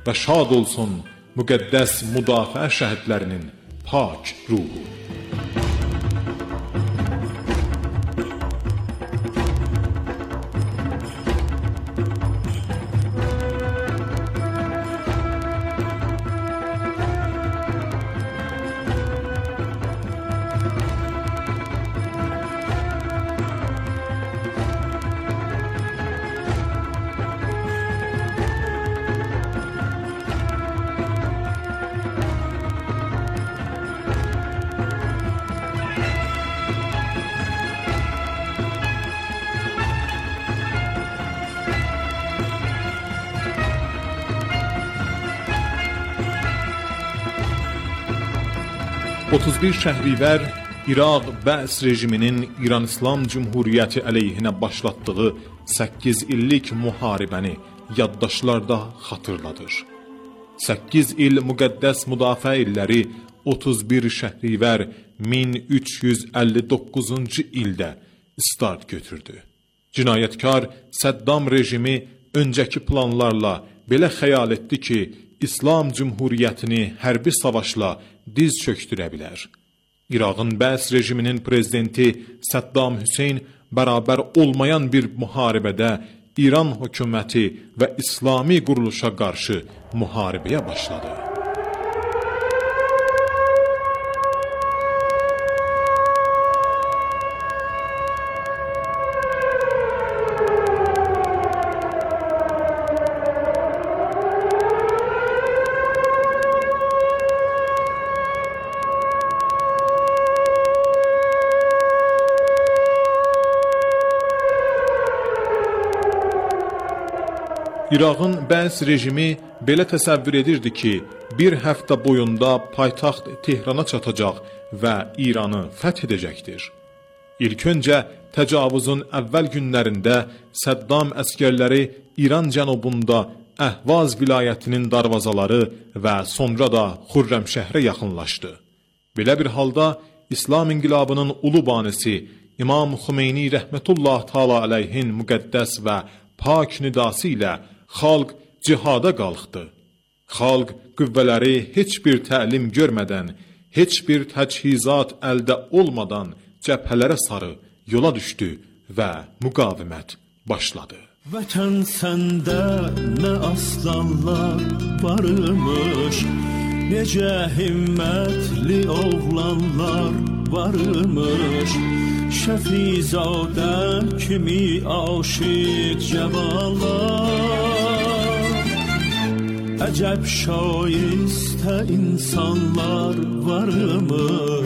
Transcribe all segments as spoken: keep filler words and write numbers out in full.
və şad olsun müqəddəs müdafiə şəhidlərinin pak ruhu. otuz bir Şəhrivər İraq Bəs rejiminin İran İslam Cümhuriyyəti əleyhinə başlatdığı səkkiz illik müharibəni yaddaşlarda xatırladır. səkkiz il müqəddəs müdafiə illəri otuz bir Şəhrivər min üç yüz əlli doqquzuncu ildə start götürdü. Cinayətkar Səddam rejimi öncəki planlarla belə xəyal etdi ki, İslam Cümhuriyyətini hərbi savaşla diz çöktürə bilər. İraqın Bəs rejiminin prezidenti Səddam Hüseyn bərabər olmayan bir müharibədə İran hökuməti və İslami quruluşa qarşı müharibəyə başladı. İraqın Bəs rejimi belə təsəvvür edirdi ki, bir həftə boyunda paytaxt Tehrana çatacaq və İranı fəth edəcəkdir. İlk öncə təcavüzün əvvəl günlərində Səddam əskərləri İran cənubunda Əhvaz vilayətinin darvazaları və sonra da Xürrəmşəhrə yaxınlaşdı. Belə bir halda İslam inqilabının ulu banisi İmam Xümeyni rəhmətullah təala əleyhin müqəddəs və pak nidası ilə xalq cihada qalxdı. Xalq qüvvələri heç bir təlim görmədən, heç bir təchizat əldə olmadan cəbhələrə sarı yola düşdü və müqavimət başladı. Vətən səndə nə aslanlar varmış, necə himmətli oğlanlar varmış, Şəfizadə kimi aşiq cəvalar, əcəb şayistə insanlar varmış.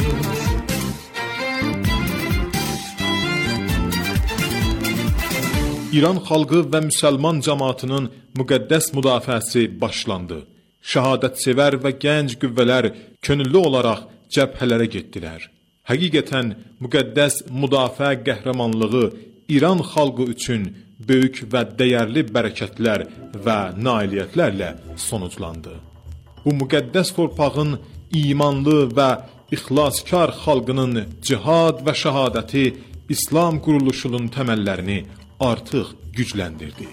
İran xalqı və müsəlman cəmaatının müqəddəs müdafiəsi başlandı. Şəhadətsevər və gənc qüvvələr könüllü olaraq cəbhələrə getdilər. Həqiqətən müqəddəs müdafiə qəhrəmanlığı İran xalqı üçün böyük və dəyərli bərəkətlər və nailiyyətlərlə sonuclandı. Bu müqəddəs torpağın imanlı və ixlaskar xalqının cihad və şəhadəti İslam quruluşunun təməllərini artıq gücləndirdi.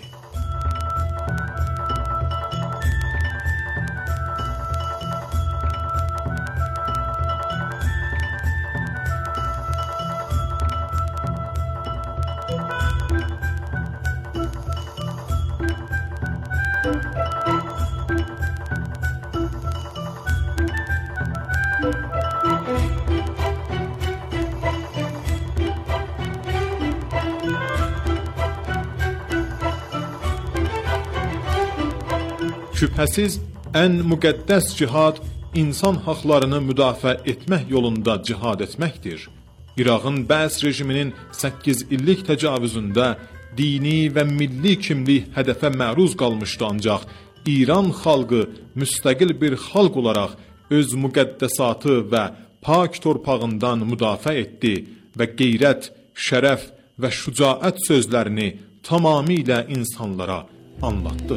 Şübhəsiz, ən müqəddəs cihad insan haqlarını müdafiə etmək yolunda cihad etməkdir. İraqın Bəs rejiminin səkkiz illik təcavüzündə dini və milli kimlik hədəfə məruz qalmışdı, ancaq İran xalqı müstəqil bir xalq olaraq öz müqəddəsatı və pak torpağından müdafiə etdi və qeyrət, şərəf və şücaət sözlərini tamamilə insanlara anlattı.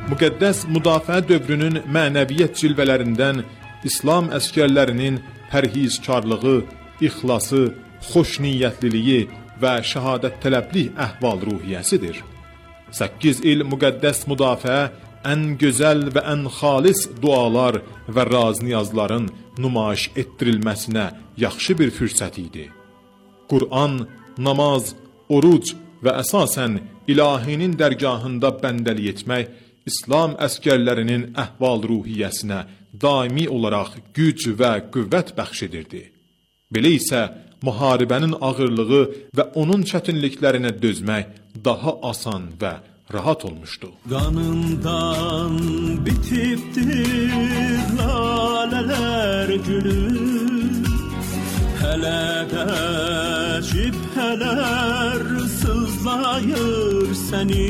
Müqəddəs müdafiə dövrünün mənəviyyət cilvələrindən İslam əskərlərinin pərhizkarlığı, ixlası, xoşniyyətliliyi və şəhadət tələblik əhval-ruhiyyəsidir. səkkiz il müqəddəs müdafiə ən gözəl və ən xalis dualar və raz-niyazların nümayiş etdirilməsinə yaxşı bir fürsət idi. Qur'an, namaz, oruc və əsasən ilahinin dərgahında bəndəlik etmək İslam əskərlərinin əhval-ruhiyyəsinə daimi olaraq güc və qüvvət bəxş edirdi. Belə isə müharibənin ağırlığı və onun çətinliklərinə dözmək daha asan və rahat olmuşdu. Qanından bitibdir lalələr gülür, hələ də cibhələr sızlayır səni.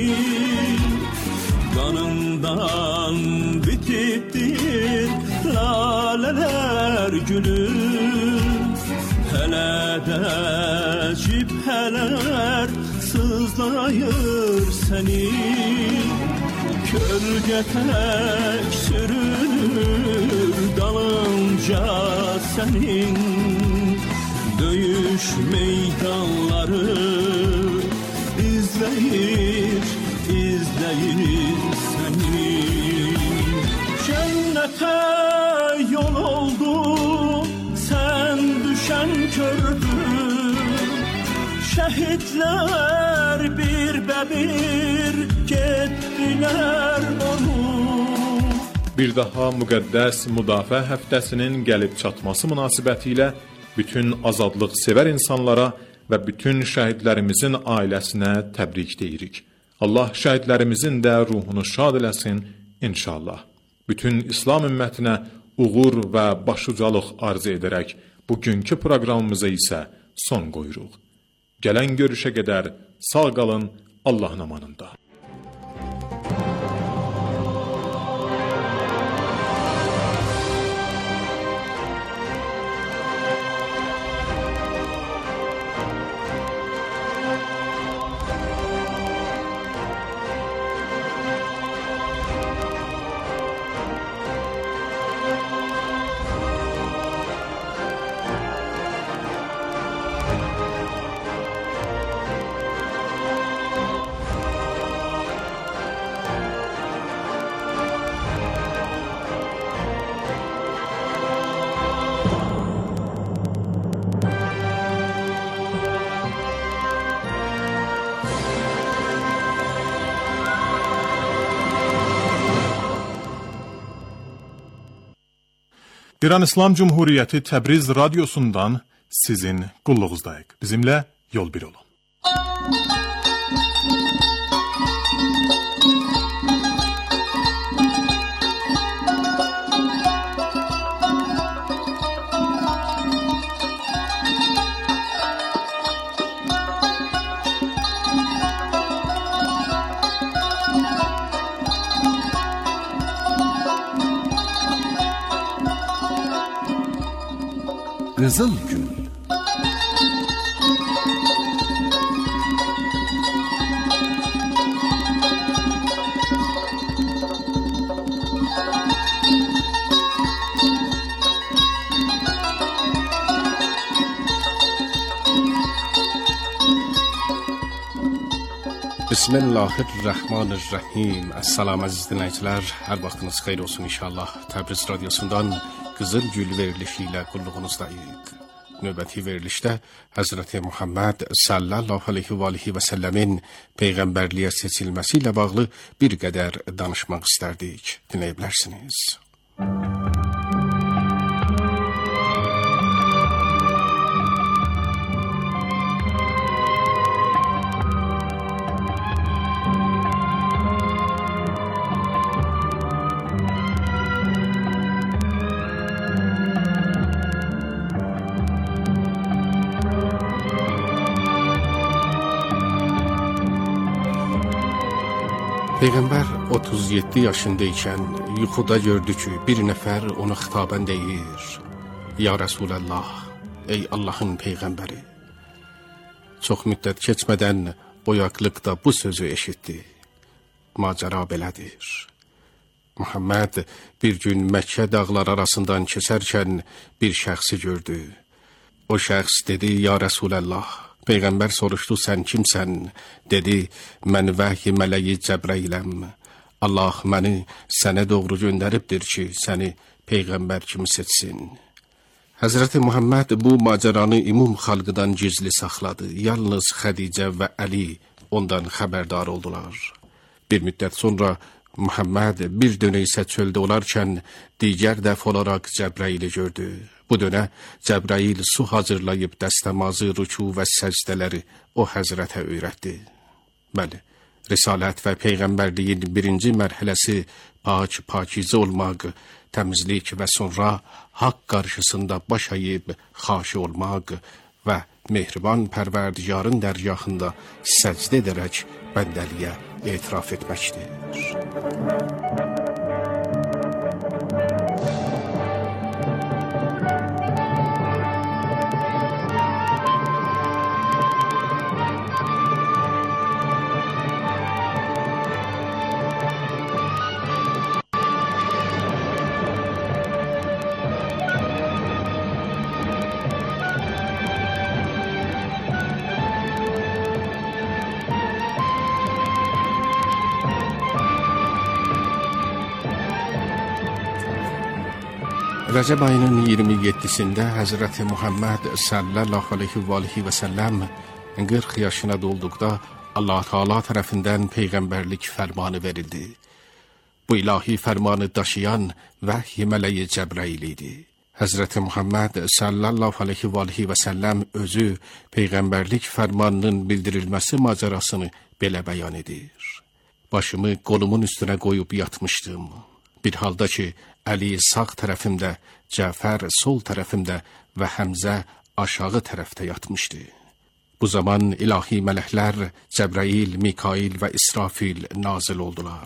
Qanından bitibdir lalələr gülür, hələ də cibhələr sızlayır səni. Kölgə tək sürünür dalınca sənin, döyüş meydanları izləyir, izləyir səni. Cənnətə yol oldu sən düşən körpü, şəhidlər bir-bə-bir getdilər onu. Bir daha müqəddəs müdafiə həftəsinin gəlib çatması münasibətilə bütün azadlıq sevər insanlara və bütün şəhidlərimizin ailəsinə təbrik deyirik. Allah şəhidlərimizin də ruhunu şad eləsin inşallah. Bütün İslam ümmətinə uğur və başucalıq arzu edərək bugünkü proqramımıza isə son qoyuruq. Gələn görüşə qədər sağ qalın Allahın amanında. İran İslam Cumhuriyeti Təbriz radyosundan sizin qulluğuzdayıq. Bizimlə yol bir olun. Qızıl Gül. Bismillahirrahmanirrahim. Assalamu əziz dinləyicilər, hər vaxtınız xeyir olsun inşallah. Təbriz radyosundan Qızıl Gül verilişi ilə qulluğunuzdayıq. Növbəti verilişdə Həzrəti Muhammed sallallahu aleyhi və aleyhi və səlləmin peyğəmbərliyə seçilməsi ilə bağlı bir qədər danışmaq istərdik. Dinləyə bilərsiniz. Peyğəmbər otuz yeddi yaşındaykən yuxuda gördü ki, bir nəfər ona xitabən deyir: Ya Rəsuləllah, ey Allahın Peyğəmbəri. Çox müddət keçmədən boyaqlıqda bu sözü eşitdi: Macəra belədir. Muhammed bir gün Məkkə dağlar arasından keçərkən bir şəxsi gördü. O şəxs dedi: "Ya Rəsuləllah." Peyğəmbər soruşdu: "Sən kimsən?" Dedi: "Mən vəhy mələyi Cəbrailəm. Allah məni sənə doğru göndəribdir ki, səni peyğəmbər kimi seçsin." Həzrəti Muhammed bu macəranı ümum xalqdan gizli saxladı. Yalnız Xədicə və Əli ondan xəbərdar oldular. Bir müddət sonra Muhammed bir dönə isə çöldə olarkən digər dəf olaraq Cəbraili gördü. Bu dönə Cəbrail su hazırlayıb dəstəmazı, rüku və səcdələri o həzrətə öyrətdi. Bəli, risalət və peyğəmbərliyin birinci mərhələsi pak, pakizə olmaq, təmizlik və sonra haqq qarşısında baş əyib xaşi olmaq və mehriban pərverdigarın dərgahında səcdə edərək bəndəliyə etiraf etməkdir. Rəcəb ayının iyirmi yeddisində Həzrəti Muhammed sallallahu aleyhi və aleyhi və səlləm qırx yaşına dolduqda Allah Teala tərəfindən peyğəmbərlik fərmanı verildi. Bu ilahi fərmanı daşıyan vəhy mələyi Cəbrail idi. Həzrəti Muhammed sallallahu aleyhi və aleyhi və səlləm özü peyğəmbərlik fərmanının bildirilməsi macərasını belə bəyan edir. Başımı qolumun üstünə qoyub yatmışdım. Bir halda ki, Əli sağ tərəfimdə, Cəfər sol tərəfimdə və Həmzə aşağı tərəfdə yatmışdı. Bu zaman ilahi mələklər Cəbrail, Mikail və İsrafil nazil oldular.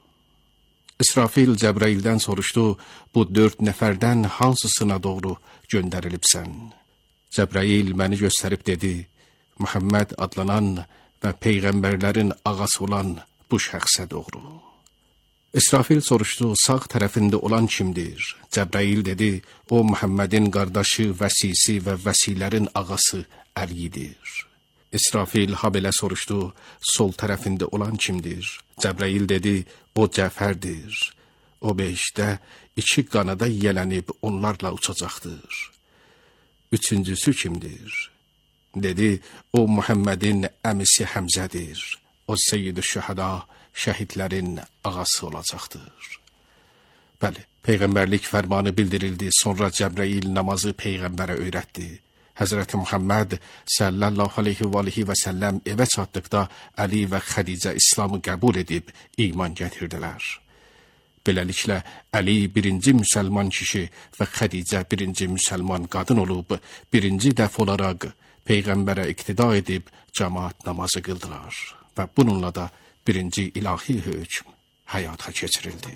İsrafil Cəbraildən soruşdu: "Bu dörd nəfərdən hansısına doğru göndərilibsən?" Cəbrail məni göstərib dedi: "Muhammed adlanan və peyğəmbərlərin ağası olan bu şəxsə doğru." İsrafil soruşdu: "Sağ tərəfində olan kimdir?" Cəbrail dedi: "O Muhammedin qardaşı, vəsisi və vəsilərin ağası Əlidir." İsrafil ha belə soruşdu: "Sol tərəfində olan kimdir?" Cəbrail dedi: "O Cəfərdir. O beşdə iki qanada yələnib onlarla uçacaqdır." Üçüncüsü kimdir? Dedi: "O Muhammedin əmisi Həmzədir. O Seyyid-i Şühəda, şəhidlərin ağası olacaqdır." Bəli, peyğəmbərlik fərmanı bildirildi. Sonra Cəbrail namazı peyğəmbərə öyrətdi. Həzrəti Muhammed sallallahu aleyhi və aleyhi və səlləm evə çatdıqda Əli və Xədicə İslamı qəbul edib iman gətirdilər. Beləliklə, Əli birinci müsəlman kişi və Xədicə birinci müsəlman qadın olub, birinci dəf olaraq peyğəmbərə iqtida edib cəmaat namazı qıldılar. Və bununla da birinci ilahi hökm həyata keçirildi.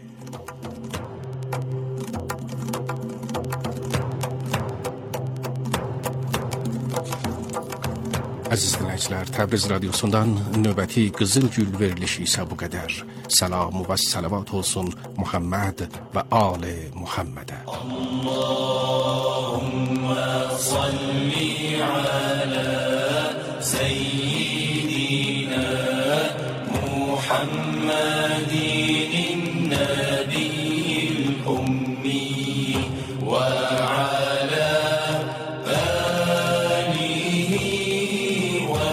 Əziz dinləyicilər, Təbriz radiosundan növbəti Qızıl Gül verilişi isə bu qədər. Salam və salavat olsun Muhammed və Ali Muhammedə. Allahümme salli ala seyyidina Muhammedin nebiyyil ummi ve ala alihi ve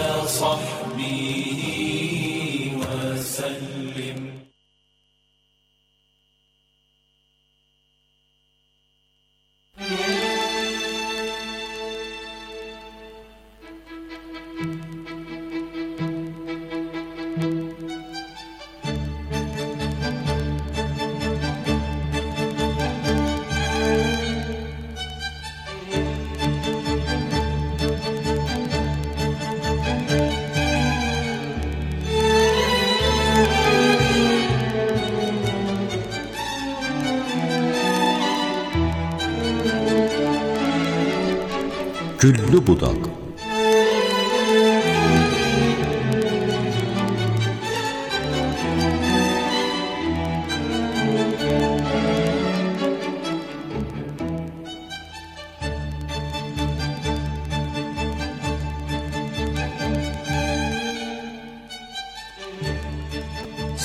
sahbihi ve sellim. Güllü Budaq.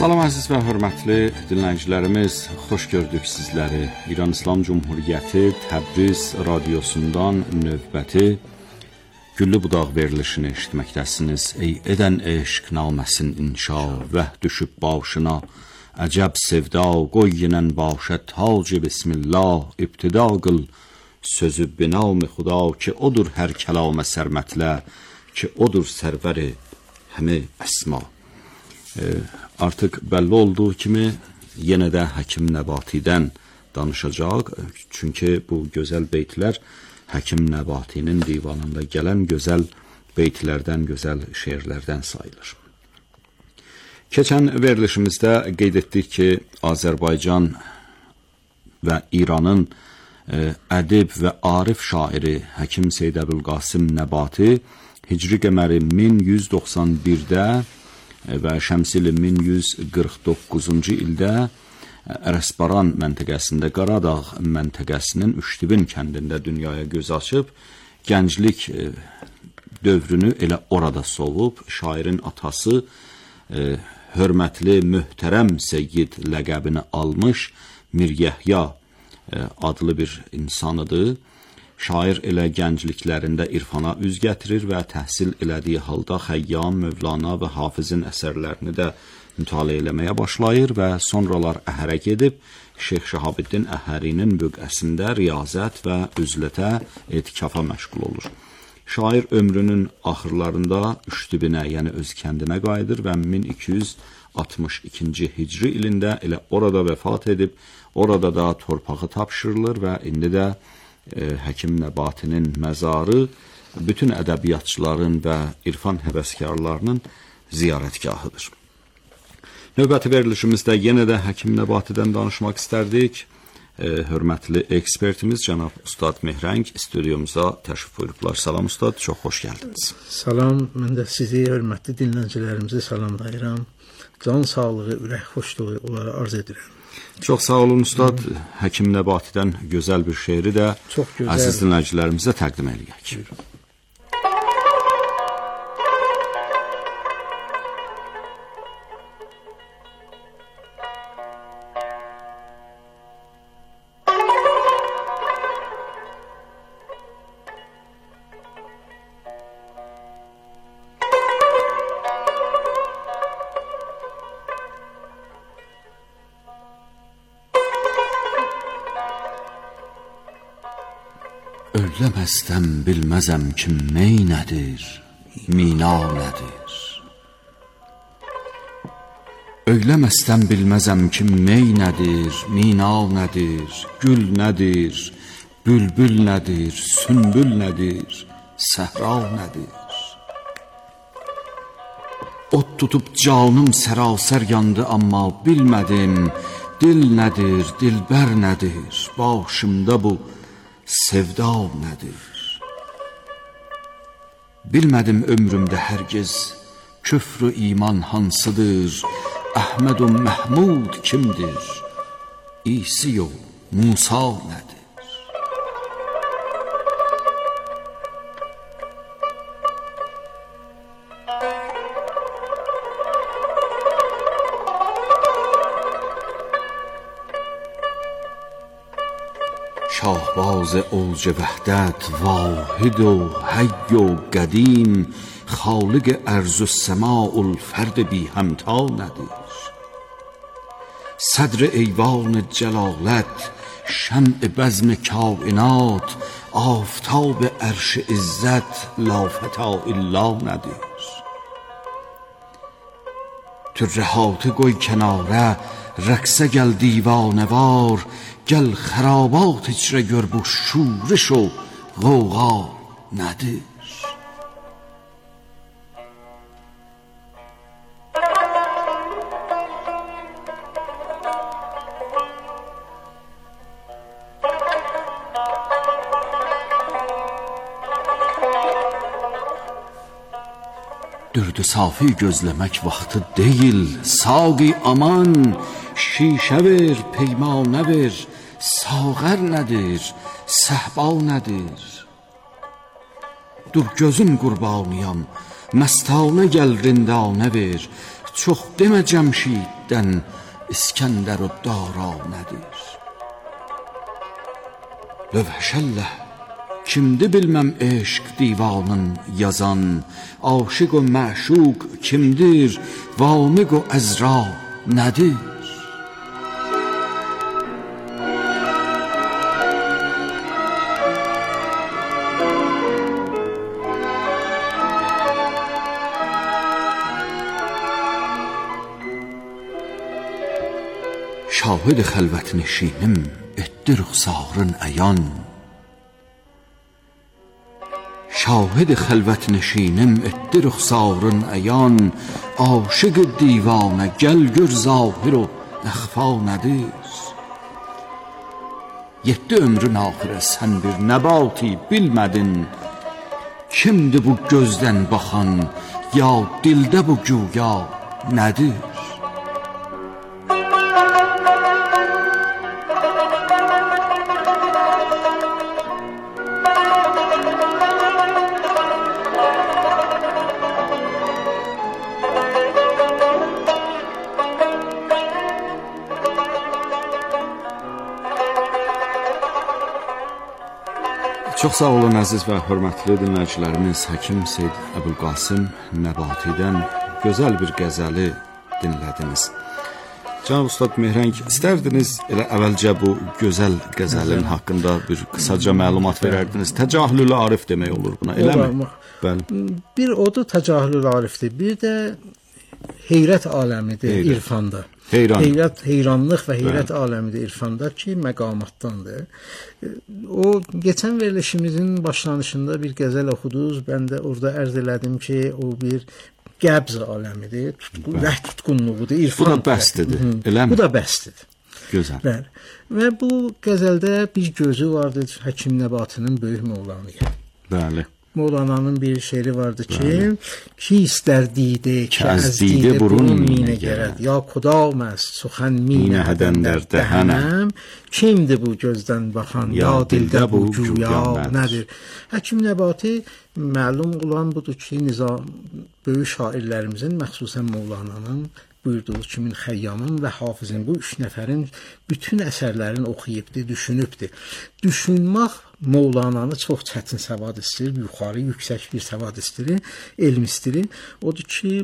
Salam əziz və hörmətli dinləyicilərimiz, xoş gördük sizləri. İran İslam Cumhuriyyəti Təbriz radiosundan növbəti Güllü Budaq verilişini eşitməkdəsiniz. Ey edən eşq naməsin inşa, vəh düşüb başına, əcəb sevda, qoy yenən başə tacı bismillah, ibtida qıl, sözü binam-ı xuda ki odur hər kəlamə sərmətlə, ki odur sərvəri həmi əsma. E, artıq bəlli olduğu kimi yenə də Həkim Nəbatidən danışacaq. Çünki bu gözəl beytlər Həkim Nəbatinin divanında gələn gözəl beytlərdən, gözəl şeirlərdən sayılır. Keçən verilişimizdə qeyd etdik ki, Azərbaycan və İranın e, ədib və arif şairi Həkim Seyd Əbülqasım Nəbati Hicri qəməri min yüz doxsan birdə və şəmsili min yüz qırx doqquzuncu ildə Ərəsbaran məntəqəsində, Qaradağ məntəqəsinin Üşdibin kəndində dünyaya göz açıb, gənclik dövrünü elə orada sovub. Şairin atası e, hörmətli, möhtərəm Seyyid ləqəbini almış Mir Yəhya e, adlı bir insanıdır. Şair elə gəncliklərində irfana üz gətirir və təhsil elədiyi halda Xəyyam, Mövlana və Hafizin əsərlərini də mütaliə eləməyə başlayır və sonralar Əhərə gedib Şeyx Şahabiddin Əhərinin büqəsində riyazət və üzlətə, etikafa məşğul olur. Şair ömrünün axırlarında Üşdibinə, yəni öz kəndinə qayıdır və min iki yüz altmış ikinci hicri ilində elə orada vəfat edib, orada da torpağı tapşırılır və indi də e, Həkim Nəbatinin məzarı bütün ədəbiyyatçıların və irfan həvəskarlarının ziyarətgahıdır. Növbəti verilişimizdə yenə də Həkim Nəbatidən danışmaq istərdik. E, hörmətli ekspertimiz cənab Ustad Mehrəng stüdyomuza təşrif buyurublar. Salam Ustad, çox xoş gəldiniz. Salam, mən də sizi, hörmətli dinləyicilərimizi salamlayıram. Can sağlığı, ürək xoşluğu onlara arz edirəm. Çox sağ olun Ustad. Həkim Nəbatidən gözəl bir şeiri də əziz dinləyicilərimizə təqdim edək. Buyurun. Ölləməzdən bilməzəm ki, mey nədir, mina nədir. Ölləməzdən bilməzəm ki, mey nədir, mina nədir, gül nədir, bülbül nədir, sümbül nədir, səhra nədir. Ot tutub canım sərasər yandı, amma bilmədim, dil nədir, dilbər nədir, başımda bu sevda nədir? Bilmədim ömrümdə hərgiz küfr-ü iman hansıdır, Əhməd-ü Məhmud kimdir, İsi-ü Musa nədir? شاهباز اوج وحدت واحد و حی و قدیم خالق ارض و سماء الفرد بی همتا ندیر صدر ایوان جلالت شمع بزم کائنات آفتاب عرش عزت لا فتا الا ندیر ترهات گوی کناره رقصه گل دیوانوار گل خرابات اجره گر bu şuriş و غوغا nedir? Dürdü safi gözləmək vaxtı deyil, saqi aman, şişə ver, peymanə ver, sağər nədir, səhba nədir? Dur gözüm qurbanıyam, məstanə gəl rindanə ver, çox demə Cəmşiddən İskəndər o dara nədir? Lövhəşəlləh, kimdi bilməm eşq divanın yazan, aşıq o məşuq kimdir, vamiq o əzra nədir? Şahid xəlvət neşinim etdi rüxsarın əyan. Şahid xəlvət neşinim etdi rüxsarın əyan. Aşıq divanə gəl gör zahir o əxfa nədir? Yetdi ömrün axirə sən bir nəbati bilmədin. Kimdir bu gözdən baxan, ya dildə bu güya nədir? Çox sağ olun əziz və hörmətli dinləyicilərimiz. Həkim Seyid Əbülqasım Nəbatidən gözəl bir qəzəli dinlədiniz. Cənab Ustad Mehrəng, istərdiniz elə əvvəlcə bu gözəl qəzəlin haqqında bir qısaca məlumat verərdiniz. Təcahülül Arif demək olur buna, eləmi? Bəli. Bir odur Təcahülül Arifdir, bir də heyrət aləmidir Heyrət. irfanda. Heyran. Heyrət, heyranlıq və heyrət Bəli. aləmidir irfanda ki, məqamatdandır. O, geçən verilişimizin başlanışında bir qəzəl oxuduz, mən də orada ərz elədim ki, o bir qəbz aləmidir, tutqun, rəh tutqunluğudur, irfan. Bu da bəstidir, eləmi? Bu da bəstidir. Gözəl. Bəli. Və bu qəzəldə bir gözü vardır Həkim Nəbatinin böyük Mövlanıya. Bəli. Mevlana'nın bir şeiri vardı ki, Bəli. ki istər didə, ki az didə burun minə gərək. gərək. Ya Xudam əst, suxən minə hədəndər dəhənəm. Kimdir bu gözdən baxan, ya, ya dildə bu güya nədir? Həkim Nəbati məlum olan budur ki, nizam böyük şairlərimizin, məxsusən Mevlana'nın buyurduğu kimin Xəyyamın və Hafizin bu üç nəfərin bütün əsərlərini oxuyubdur, düşünübdür. Düşünmək Mevlana'nı çox çətin səvad istəyir, yuxarı, yüksək bir səvad istəyir, elm istəyir. Odur ki,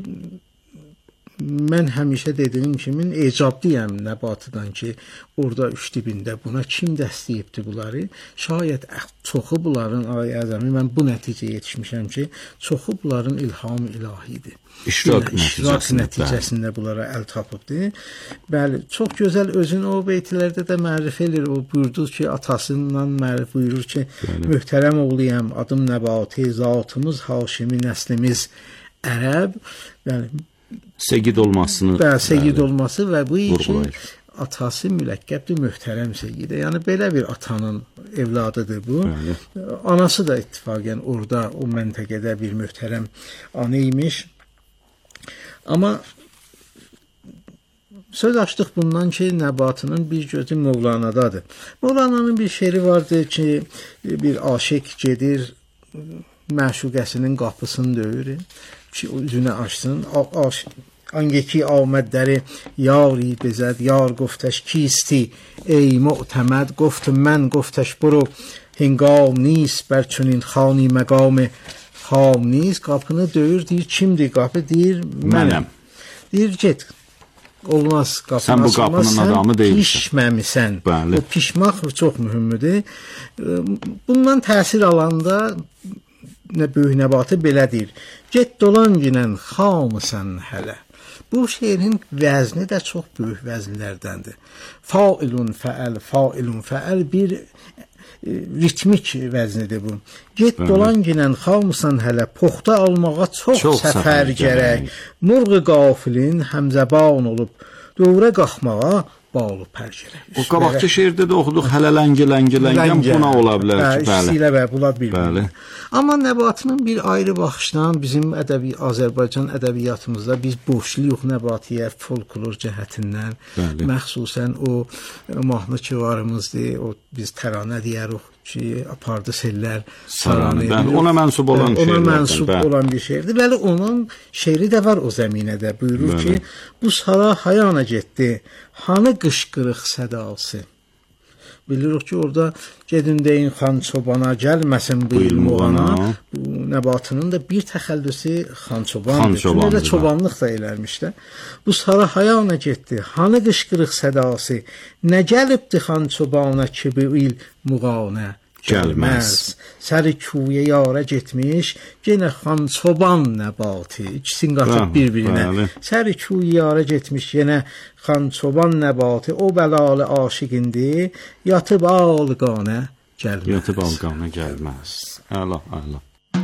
mən həmişə dediyim kimi ecabdıyam Nəbatıdan ki, orada üç dibində buna kim dəstəyibdir bunları? Şayət çoxu bunların ay əzəmi, mən bu nəticəyə yetişmişəm ki, çoxu bunların ilham ilahidir. İştirak nəticəsində, nəticəsində bunlara əl tapıbdır. Bəli, çox gözəl özünü o beytlərdə də mərif edir. O buyurdu ki, atasından mərif buyurur ki, Bəli. Möhtərəm oğluyam, adım Nəbati, zatımız Haşimi, nəslimiz Ərəb. Bəli, Segid olmasını Bəli, segid olması və bu ki, atası müləkkəbdir, möhtərəm segidə. Yəni, belə bir atanın evladıdır bu. Bəli. Anası da ittifaqən orada, o məntəqədə bir möhtərəm anı imiş. Amma söz açdıq bundan ki, Nəbatının bir gözü Mevlana'dadır. Mevlana'nın bir şeiri vardır ki, bir aşiq gedir, məşuqəsinin qapısını döyür ki, üzünü açsın. Angeki آمددر یاری بزد یار گفتش کیستی ای معتمد گفت من گفتش برو هنگام نیست بر چنین خانی مقام خام نیست. Qapını döyür, deyir kimdir qapı, deyir mənəm. Deyir get. Olmaz qapını. Sən bu qapının adamı deyilsən. Pişməmisən. Bəli. O pişmək çox mühümdür. Bundan təsir alanda nə böyük Nəbati belə deyir. Get dolan ginən xamısən hələ. Bu şeirin vəzni də çox böyük vəznlərdəndir. Failun fəəl, failun fəəl bir ritmik vəznidir bu. Get Bəli. Dolan ginən xamısan hələ, poxta almağa çox, çox səfər, səfər gərək. Murğu qafilin həmzəban olub, dövrə qalxmağa bağlı pərgərək. O qabaqçı şeirdə də oxuduq, hələ ləngi, ləngi, ləngi, buna ola bilər ki, bəli. İstilə və bunlar bir-birinə. Amma Nəbatının bir ayrı baxışdan bizim ədəbi, Azərbaycan ədəbiyyatımızda biz boşluyuq Nəbatiyə folklor cəhətindən. Bəli. Məxsusən o mahnı kivarımızdır, o biz təranə deyərik ki, apardı sellər saranı. Bəli, ona mənsub olan bəli, şeirlərdən. Ona mənsub bəli. olan bir şeirdir. Bəli, onun şeiri də var o zəminədə. Buyurur bəli. ki, bu sara hayana getdi, hanı qışqırıq sədası. Bilirik ki, orada gedin deyin xan çobana, gəlməsin bu ilmuğana. Bu nəbatının da bir təxəllüsü xan çobandır. Çünki də çobanlıq da eləmiş də. Bu sara hayana getdi, hanı qışqırıq sədası, nə gəlibdi xan çobana ki, bu ilmuğana gəlməz. Səri kuyə yara getmiş, yenə xan çoban nəbatı. İkisini qatıb bir-birinə. Səri kuyə yara getmiş, yenə xan çoban nəbatı, o bəlalı aşiqindi, yatıb alqanə gəlməz. Yatıb alqanə gəlməz. Əla, əla.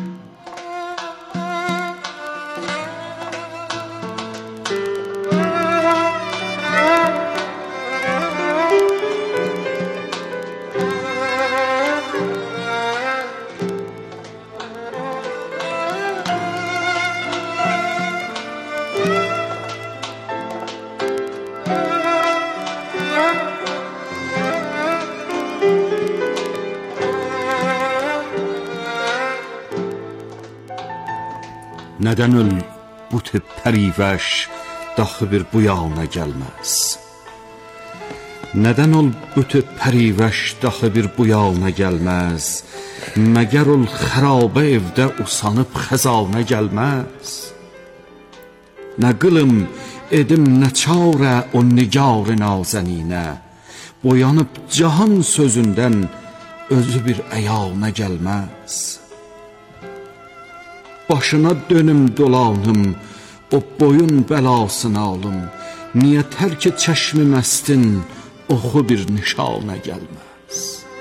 Nədən öl bu tip pərivəş, daxı bir bu yana gəlməz. Nədən ol bu tip pərivəş, daxı bir bu yana gəlməz. Məgər ol xərabə evdə usanıb xəzanə gəlməz. Nə qılım edim nə çarə o nigar-ı nazəninə, boyanıb cahan sözündən özü bir əyana gəlməz. Başına dönüm dolanım, o boyun bəlasını alım, niyə tərk-i çəşmi məstin, oxu bir nişana gəlməz.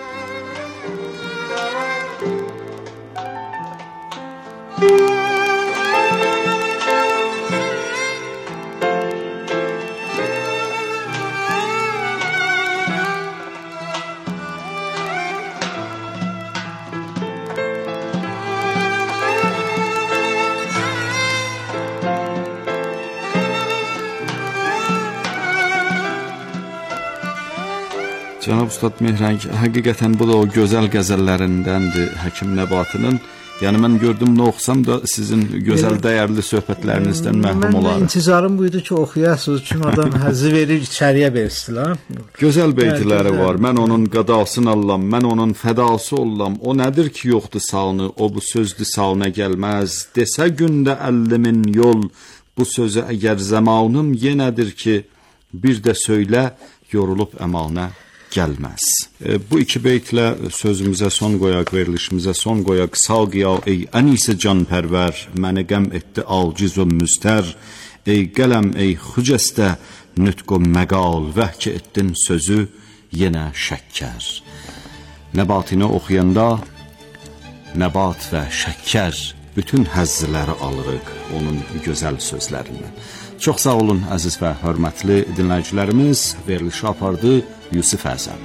Cənab Ustad Mehrəng, həqiqətən bu da o gözəl qəzəllərindəndir Həkim Nəbatının. Yəni mən gördüm, nə oxusam da sizin gözəl, dəyərli söhbətlərinizdən məhrum olarım. Mən intizarım buydu ki, oxuyasınız, çünki adam həzzi verir, içəriyə versinlər. Gözəl beytiləri var, mən onun qadasını allam, mən onun fədası ollam, o nədir ki, yoxdur sağını, o bu sözdü sağına gəlməz, desə gündə əllimin yol, bu sözü əgər zəmanım yenədir ki, bir də söylə, yorulub əmanə gəlməz. E, bu iki beytlə sözümüzə son qoyaq, verilişimizə son qoyaq. Sağ ya ey ənisi canpərvər, məni qəm etdi aciz və müstər. Ey qələm, ey xücəstə, nütq-u məqal, vəhk etdin sözü, yenə şəkkər. Nəbatini oxuyanda, nəbat və şəkkər, bütün həzzləri alırıq onun gözəl sözlərindən. Çox sağ olun, əziz və hörmətli dinləyicilərimiz. Verilişi apardı Yusif Əzəm.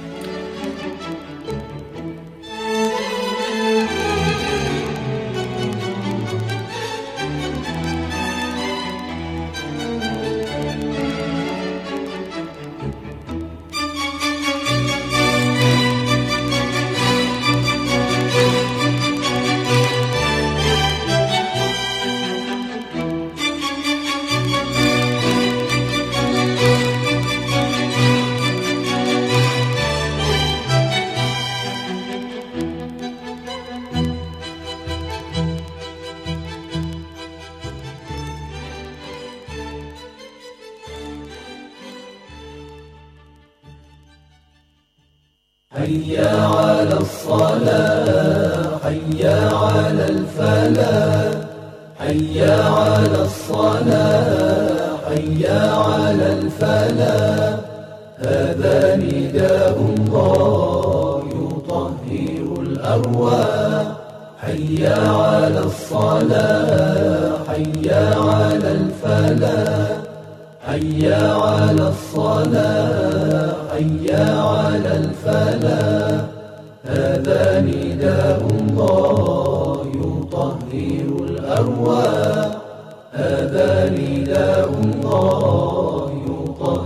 حي على الصلاة حي على الفلاح حي على الصلاة حي على الفلاح هذا نداء الله يطهر الأرواح حي على الصلاة حي على الفلاح حي على الصلاة حي على الفلاح هذا نداء الله يطهر الأرواح هذا نداء الله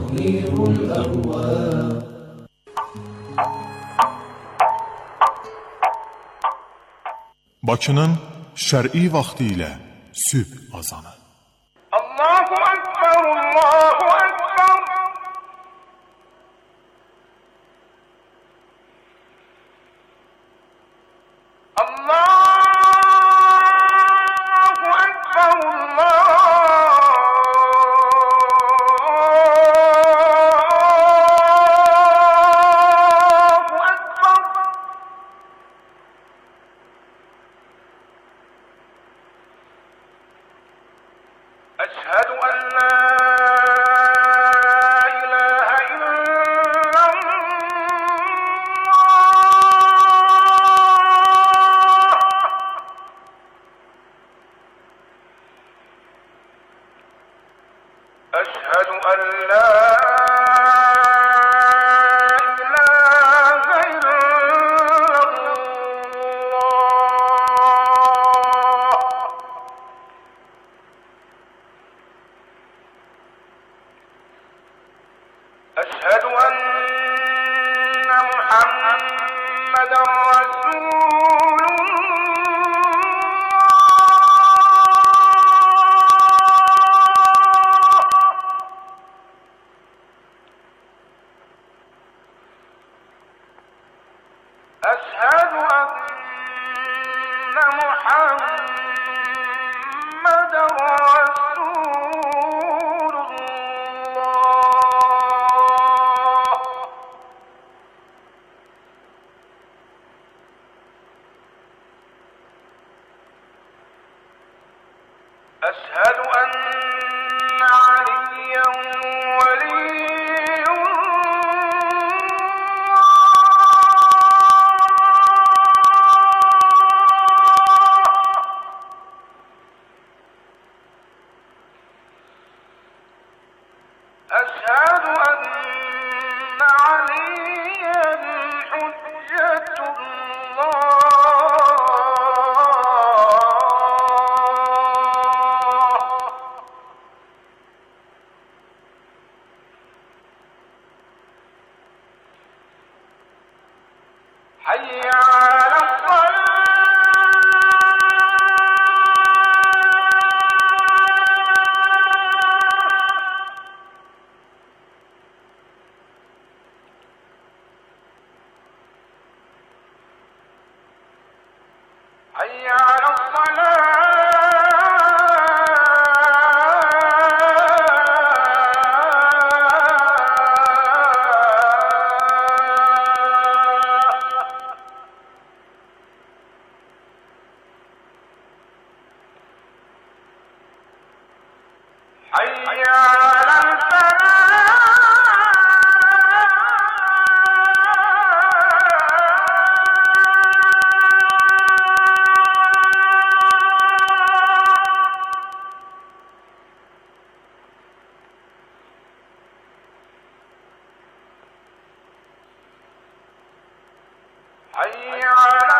يطهر الأرواح Bakının şər'i vaxtı ilə sübh azanı. Allahu Ekber, Allahu Ekber. Allahu Ekber, Allahu Ekber. أشهد أن لا إله إلا الله. أشهد أن لا إله إلا الله. أشهد أن محمدا رسول الله. أشهد أن محمدا رسول الله. أشهد أن عليا ولي أشهد أن عليا حجة الله. حي على حي على الصلاة. حي على حي على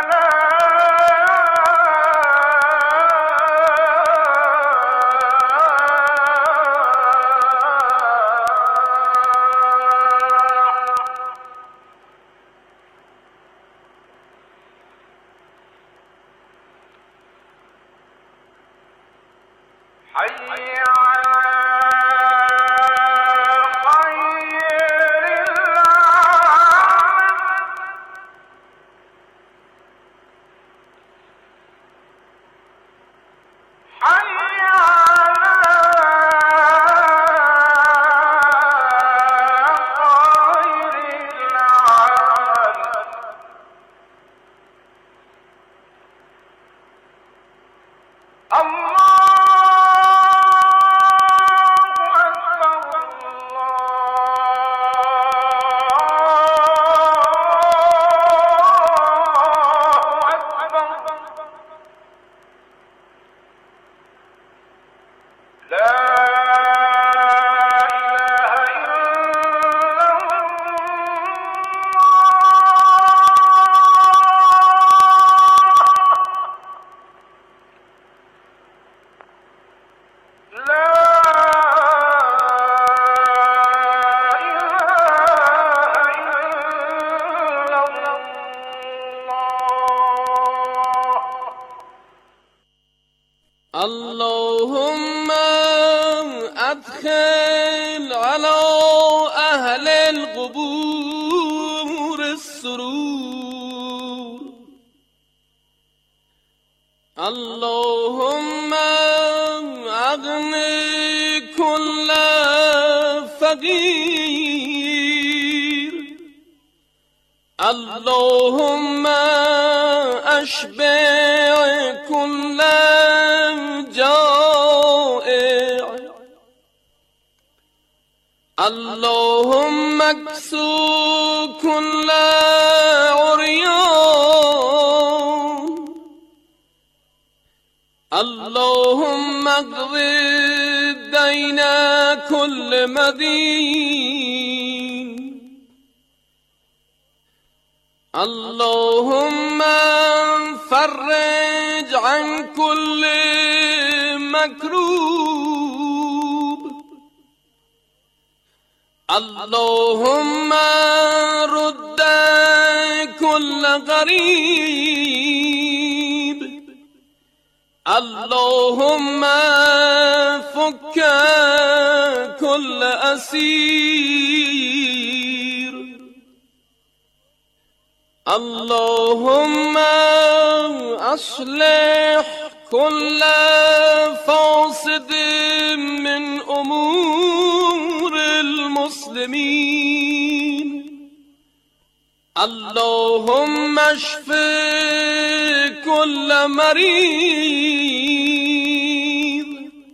حي على خير العالم. حي على خير العالم. الله اللهم ادخل على اهل القبور السرور. اللهم اغني كل فقير. اللهم اشبع كل جائع. اللهم اكسو كل عريان. اللهم اقض دين كل مدين. اللهم فرج عن كل مكروب. اللهم رد كل غريب. اللهم فك كل أسير. اللهم أصلح كل فاسد من أمور المسلمين. اللهم اشف كل مريض.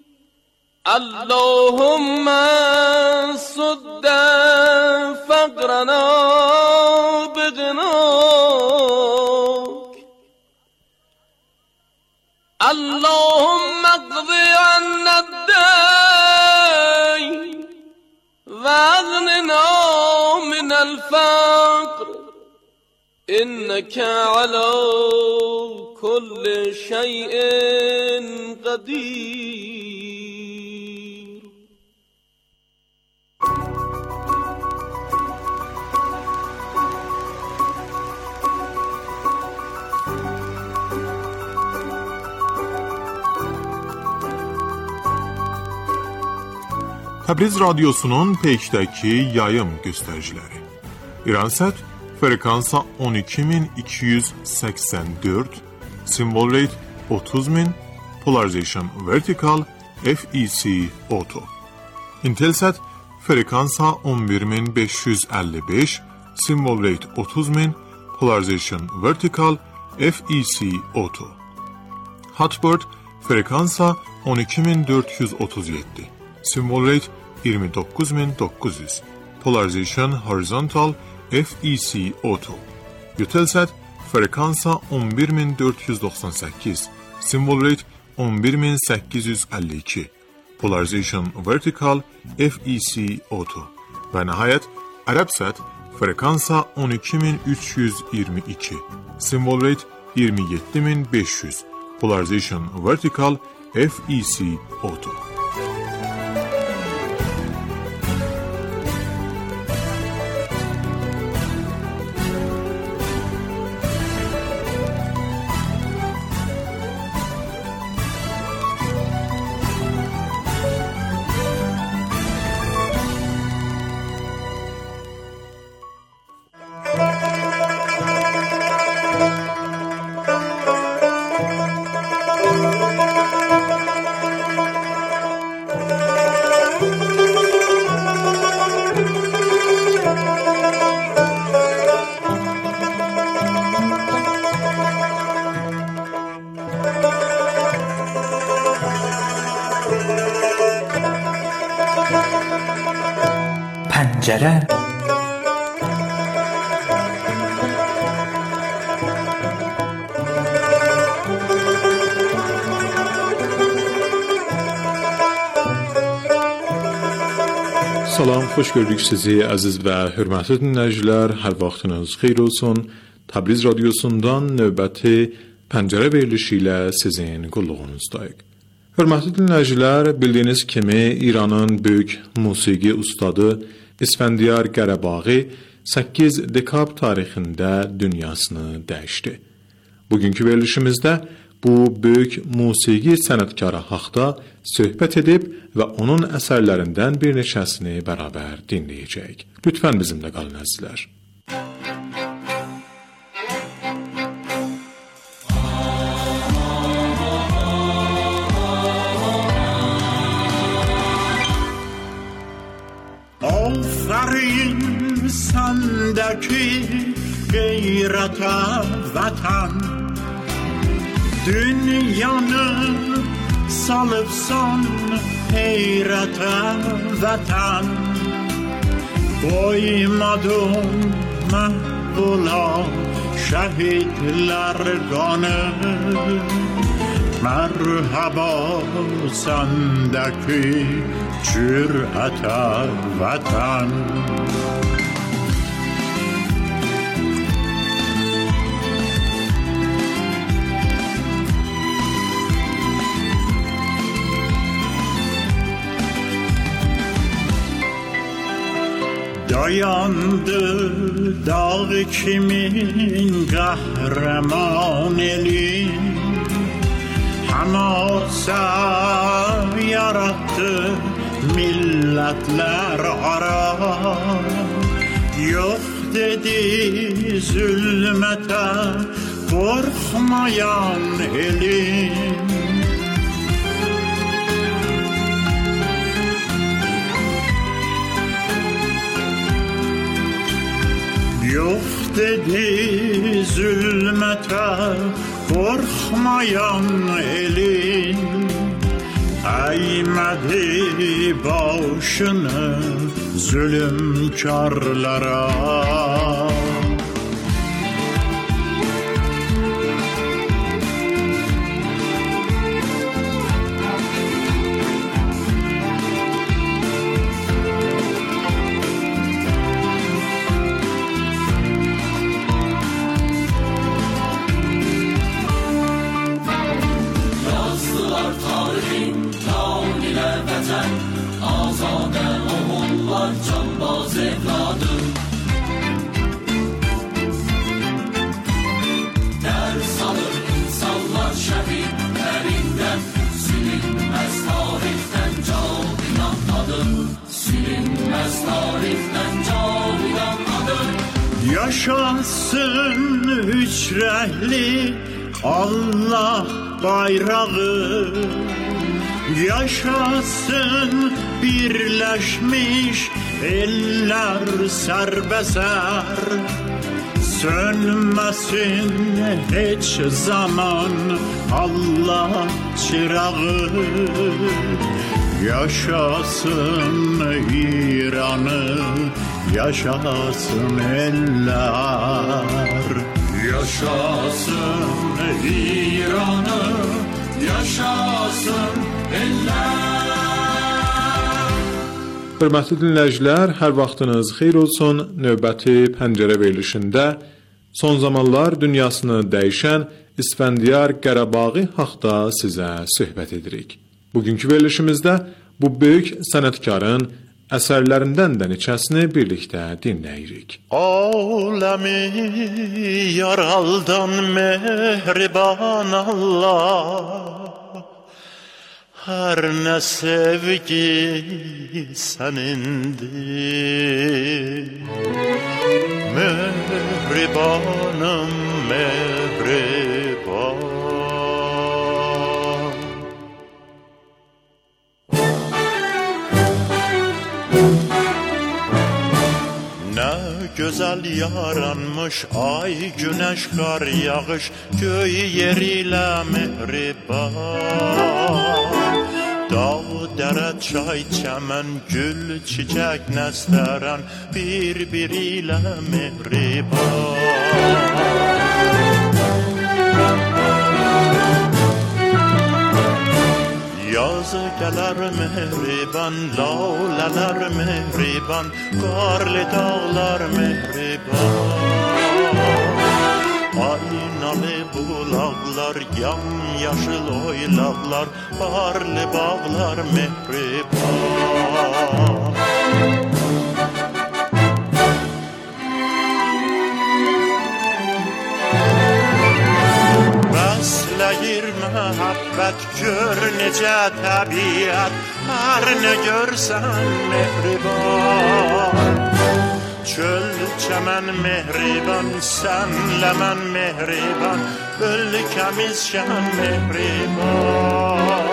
اللهم سد فقرنا بغناك. اللهم اقض عنا الدين واغننا من الفقر إنك على كل شيء قدير. Təbriz Radyosu'nun Peyk'dəki yayım göstəriciləri. İransat frekansa on iki min iki yüz səksən dörd, symbol rate otuz min, polarization vertical, F E C auto. Intelsat frekansa on bir min beş yüz əlli beş, symbol rate otuz min, polarization vertical, F E C auto. Hotbird frekansa on iki min dörd yüz otuz yeddi, symbol rate iyirmi doqquz min doqquz yüz, polarization horizontal, F E C auto. Eutelsat frekansa on bir min dörd yüz doxsan səkkiz, symbol rate on bir min səkkiz yüz əlli iki, polarization vertical, F E C auto. Və nəhayət Arabsat frekansa on iki min üç yüz iyirmi iki, symbol rate iyirmi yeddi min beş yüz, polarization vertical, F E C auto. پنجره. Salam, xoş gördük sizi əziz və hörmətli dinləyicilər. Hər vaxtınız xeyir olsun. Təbriz Radyosu'ndan növbəti pəncərə verilişi ilə sizin qulluğunuzdayıq. Hörmətli dinləyicilər, bildiyiniz kimi İranın böyük musiqi ustadı İsfəndiyar Qarabaği səkkiz dekabr tarixində dünyasını dəyişdi. Bugünkü verilişimizdə bu böyük musiqi sənətkarı haqqda söhbət edib və onun əsərlərindən bir neçəsini bərabər dinləyəcək. Lütfən bizimlə qalın əzizlər. Aferin sendeki gayrete vatan, dünyanı salıpsan heyrete vatan. Koymadın mahvola şehitler kanı, merhaba sendeki cürete vatan. Dayandı dağ kimin kahraman eli, Hamasa yarattı milletler ara. Yok dedi zulmete korkmayan elim. Yok dedi zulmete korkmayan elin, eğmedi başını zulümkarlara. Yaşasın üç renkli Allah bayrağı, yaşasın birleşmiş eller serbeser. Sönmesin hiç zaman Allah çırağı, yaşasın İran'ı, yaşasın eller. Yaşasın İran'ı, yaşasın eller. Hörmətli dinləyicilər, hər vaxtınız xeyir olsun. Növbəti pəncərə verilişində son zamanlar dünyasını dəyişən İsfəndiyar Qərabağı haqqda sizə söhbət edirik. Bugünkü verilişimizdə bu böyük sənətkarın əsərlərindən də neçəsini birlikdə dinləyirik. Aləmi yaraldan mehriban Allah, her ne sevgi senindir. Mehribanım mehriban. Ne güzel yaranmış ay, güneş, kar, yağış, göğü yeriyle mehriban. Dağ, dere, çay, çemen, gül, çiçek, nesteren birbiriyle mehriban. Yaz gelir mehriban, laleler mehriban, karlı dağlar mehriban. Aynalı bulaklar, yamyaşıl oylaklar, karlı bağlar mehriban. Besleyir məhəbbət gör necə təbiət, hər nə görsən mehriban. Çöl çəmən mehriban, sənlə mən mehriban, ölkəmizkən mehriban.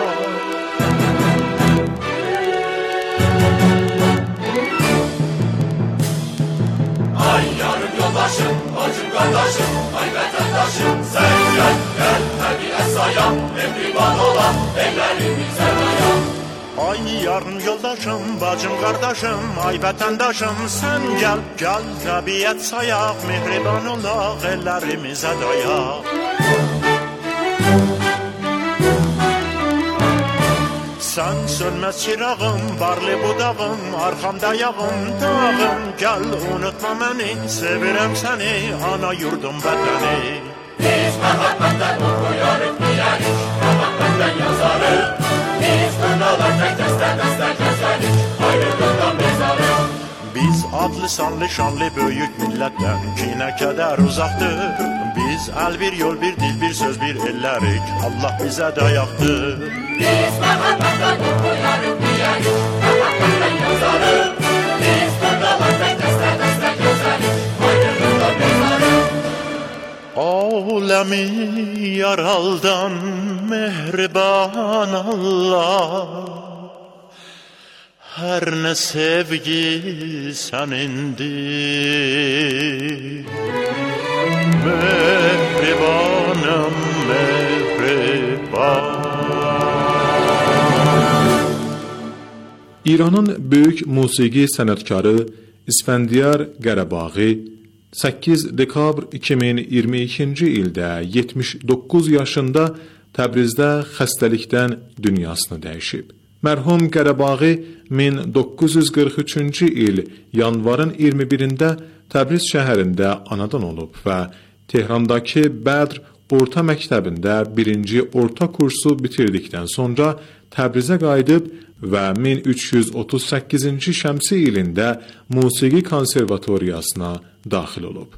Ay yarım yoldaşım, bacım kardeşim, ay vatandaşım, sen gel, gel təbiət sayan, mehriban olan ellərimize dayan. Ay yarım yoldaşım, bacım kardeşim, ay vatandaşım, sen gel, gel təbiət sayaq, mehriban olaq ellərimizə dayaq. Sen sönmez çırağım, barlı budağım, arkamda yağım, dağım. Gel unutma beni, sevirem seni, ana yurdum vətəni. Biz məhəbbətdən oxuyarıq, deyərik, məhəbbətdən yazarıq. Biz qınalar tək dəstə dəstə kəsərik, ayrılığından bezarıq. Biz adlı sanlı şanlı böyük millətdən kinə kədər uzaqdır. Biz əl bir yol bir dil bir söz bir ellərik, Allah bizə dayaqdır. Biz məhəbbətdən oxuyarıq, deyərik, məhəbbətdən yazarıq. Biz qınalar tək dəstə dəstə kəsərik, ayrılığından bezarıq. Aləmi yaraldan mehriban Allah, her ne sevgi senindir. Mehribanım mehriban. İranın böyük musiqi sənətkarı İsfəndiyar Qarabaği səkkiz dekabr iki min iyirmi ikinci ildə yetmiş doqquz yaşında Təbrizdə xəstəlikdən dünyasını dəyişib. Mərhum Qarabaği min doqquz yüz qırx üçüncü il yanvarın iyirmi birində Təbriz şəhərində anadan olub və Tehrandakı Bədr Orta Məktəbində birinci orta kursu bitirdikdən sonra Təbrizə qayıdıb və min üç yüz otuz səkkizinci şəmsi ilində Musiqi Konservatoriyasına daxil olub.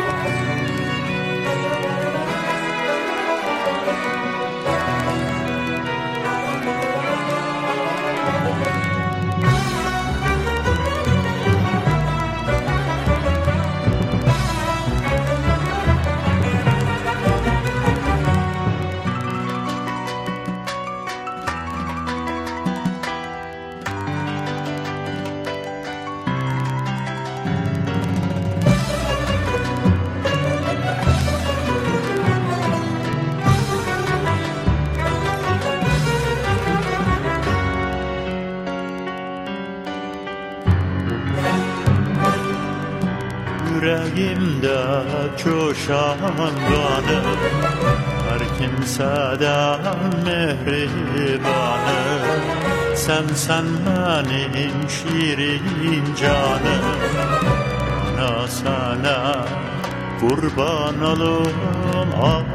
Yüreğimde coşan kanım, her kimseden mehribanım. Sen sen benim şirin canım, bana sana kurban olum. Ah,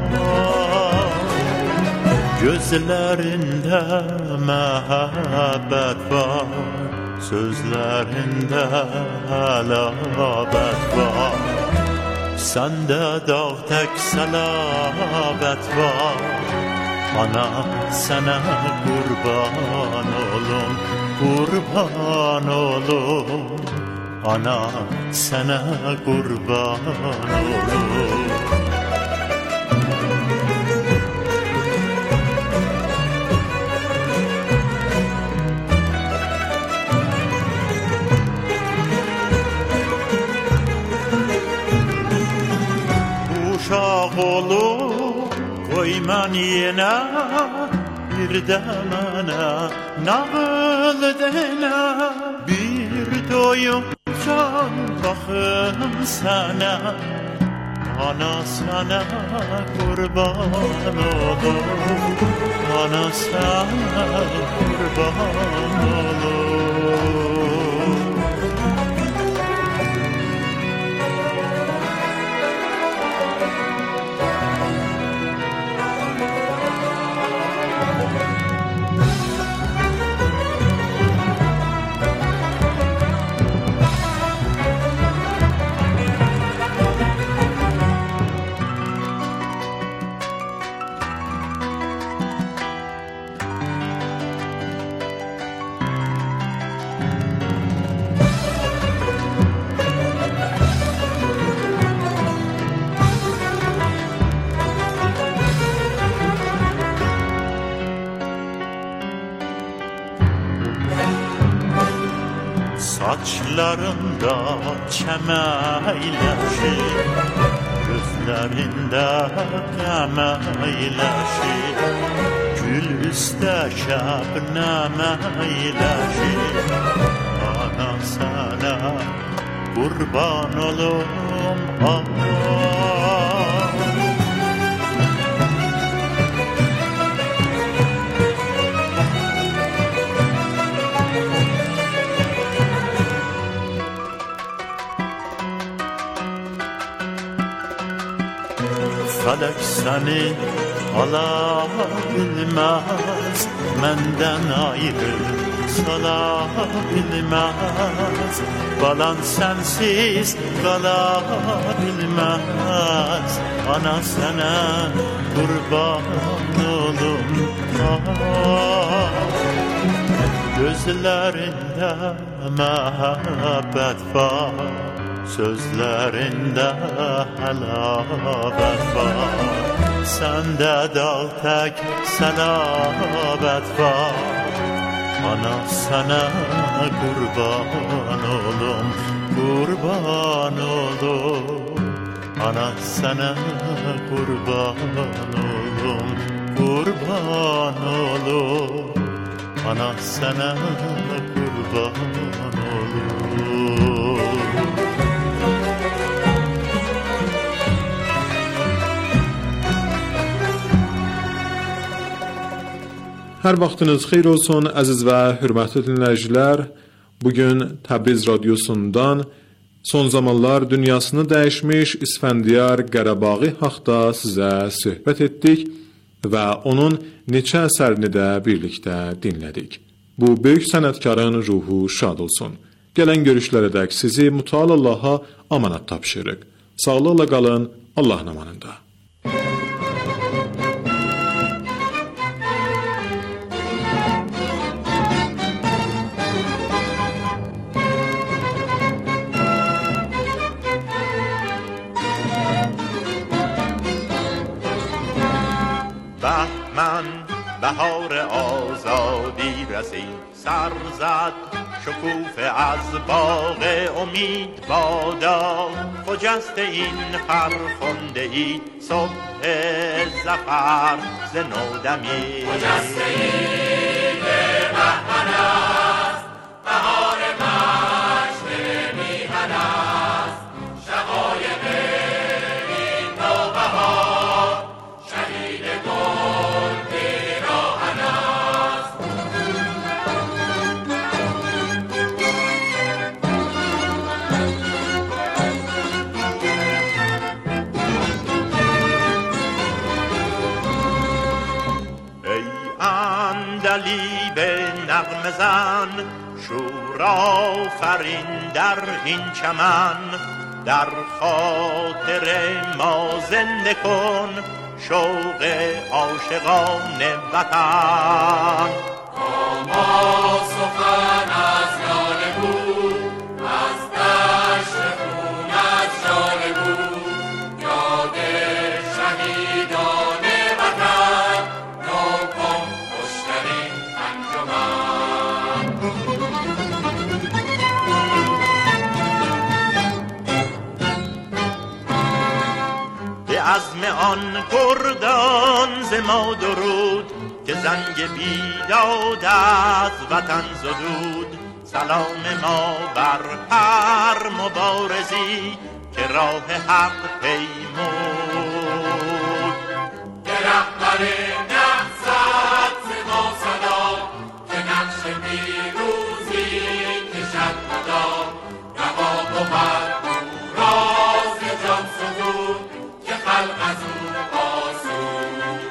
gözlerinde mehabbet var, sözlerinde halabet var. Sende dağ tek selabet var. Ana sana kurban olum, kurban olum. Ana sana kurban olum. Uşaq olub qoy mən yenə bir də mənə nağıl denə. Bir doyum can baxım sənə, ana sənə qurban olum, ana sənə qurban olum. saçlarında çemeyleşir, gözlerinde demeyleşir, gül üstte şebnemeyleşir. Ana sana kurban olum ah. Felek seni alabilmez, menden ayrı salabilmez. Balan sensiz kalabilmez, ana sana kurban olum ah. Gözlerinde mehabbet var, sözlerinde halabet var. Sende dal tek selabet var. Ana sana kurban olum, kurban olum. Ana sana kurban olum, kurban olum. Ana sana kurban olum. Hər vaxtınız xeyir olsun əziz və hörmətli dinləyicilər. Bugün Təbriz radiosundan son zamanlar dünyasını dəyişmiş İsfəndiyar Qarabaği haqqında sizə söhbət etdik və onun neçə əsərini də birlikdə dinlədik. Bu böyük sənətkarın ruhu şad olsun. Gələn görüşlərədək sizi Mütəal Allaha amanat tapşırıq. Sağlıqla qalın, Allahın amanında. بهمن بهار آزادی رسید، سر زد شکوفه از باغ امید بادا. خجست این فرخنده ای صبح ظفر ز نودمی. خجست این بهمن است، بهار مشت میهن است. شقایق این نوبهار شهید گل پیراهن است. ای عندلیب نغمه زن، شور آفرین در این چمن. در خاطر ما زنده کن شوق عاشقان وطن. ما سخن از ناله بود، از دشت خون از ژاله بود. یاد شهیدان وطن نو کن خوشترین انجمن. به عزم آن گردان ز ما درود، که زنگ بیداد از وطن زدود. سلام ما بر هر مبارزی که راه حق پیمود. به رهبر نهضت ز ما صدا، که نقش پیروزی کشد مدام. روا بود او را ز جان سزود، که خلق از او آسود.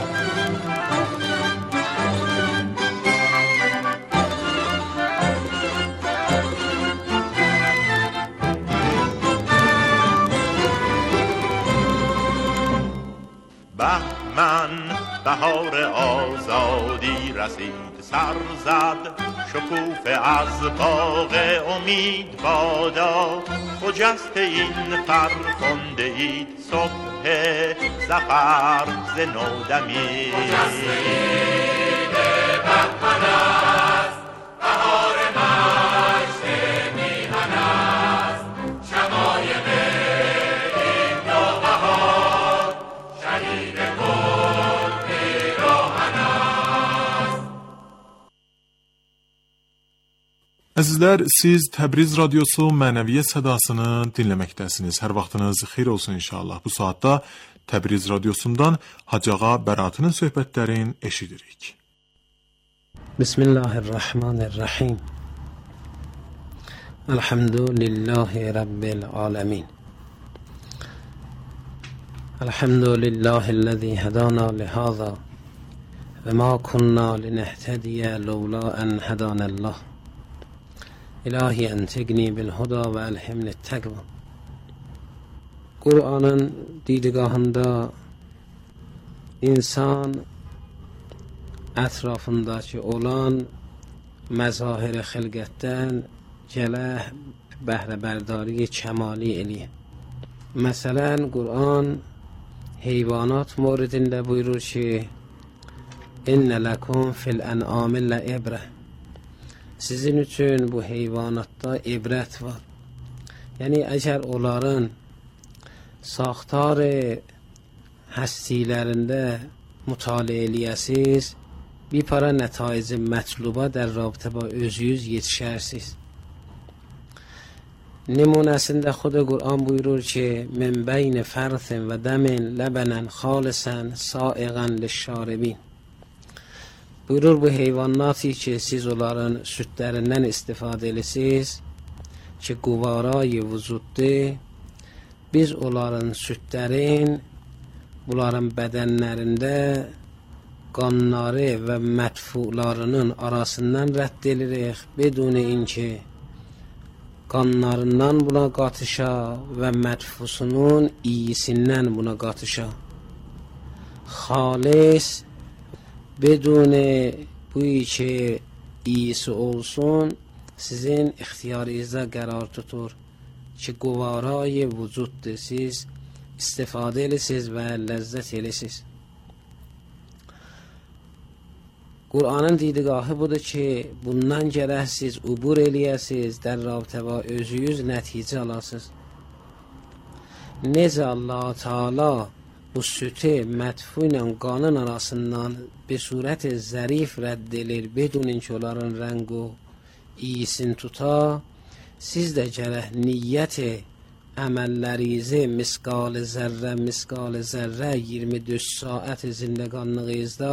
بهمن بهار آزادی رسید، سر زد شکوفه از باغ امید بادا. خجست این فرخنده اید صبح ظفر ز نودمی. خجست این بهمن است، بهار مشت Əzizlər, siz Təbriz Radiosu Mənəviyyət Sədasını dinləməkdəsiniz. Hər vaxtınız xeyir olsun inşallah. Bu saatda Təbriz Radiosundan Hacı Ağa Bəratının söhbətlərini eşidirik. Bismillahirrahmanirrahim. Elhamdülillahi Rabbil alemin. Elhamdülillahi'llezî hedâna lihâzâ ve mâ kunnâ linehtediye levlâ en hedânallah. İlahi entegni bil huda ve elhimni tekva. Kur'an'ın didgahında insan etrafındaki olan mezahir-i xilqətdən gələ bəhrəbərdari kəmali eləyir. Məsələn, Kur'an heyvanat موردində buyurur ki, İnnə ləkum fil ən'amil lə ibrə. Sizin üçün bu heyvanatda ibrət var. Yəni, əgər onların saxtar həstilərində mütaliə eləyəsiz, bir para nətaiz mətluba در رابطه با özünüz yetişərsiz. نمونəsində xud Qur'an buyurur ki, من بین فرث و دم لبنا خالصا سائغا للشاربین. Buyurur bu heyvanatı ki, siz onların südlərindən istifadə edirsiniz ki, quvarayı vücuddur. Biz onların südlərin, bunların bədənlərində qanları və mətfularının arasından rədd edirik, beduni inki qanlarından buna qatışa və mətfusunun iyisindən buna qatışa. Xalis بدون بویی که iyisi olsun sizin ixtiyarınızda qərar tutur ki, quvarayı vücuddur, siz istifadə edirsiniz və ləzzət edirsiniz. Qur'anın didgahı budur ki, bundan gərək siz ubur eləyəsiniz, در رابطه با özünüz nəticə alasınız. Necə Allah Teala bu sütü mətfu ilə qanın arasından به صورت ظریف رد edilir, بدون اینکه onların rəng و iyisini tuta, siz də gərək niyyət əməllərinizə misqal zərrə, misqal zərrə iyirmi dörd saat zindəqanlığınızda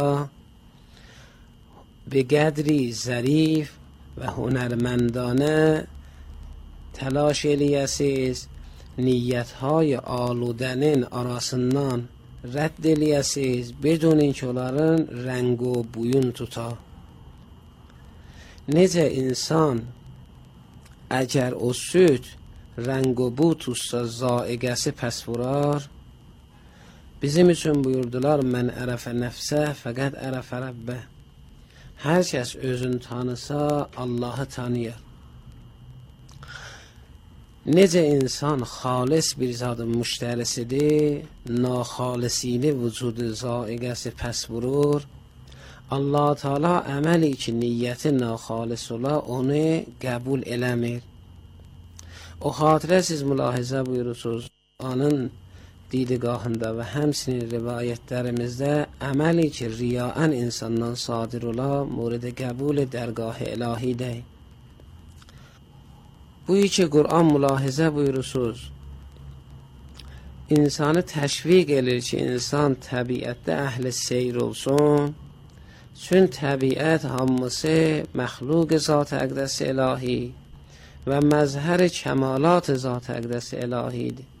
به قدری ظریف و هنرمندانه تلاش eləyəsiniz, niyyətهای aludənin arasından rədd eləyəsiniz, بدون اینکه onların rəng و buyun tuta. Necə insan əgər o süd rəng و bu tutsa zaiqəsi pəs vurar, bizim üçün buyurdular, mən ərəfə nəfsə fəqət ərəfə rəbbə. Hər kəs özünü tanısa Allahı tanıyır. Necə insan xalis bir zadın müştərisidir, naxalisini vücudu zaiqəsi pəs vurur, Allah Teala əməli ki, niyyəti naxalis ola, onu qəbul eləmir. O xatirə siz mülahizə buyurursunuz, anın didgahında və həmsinin rivayətlərimizdə əməli ki, riyaən insandan sadir ola, murad qəbul dərgah ilahidir. Bu ki, Qur'an mülahizə buyurursunuz, insanı təşviq edir ki, insan təbiətdə əhli seyr olsun, çün təbiət hamısı məxluq zat əqdəs ilahi və məzhər kəmalat zat əqdəs ilahidir.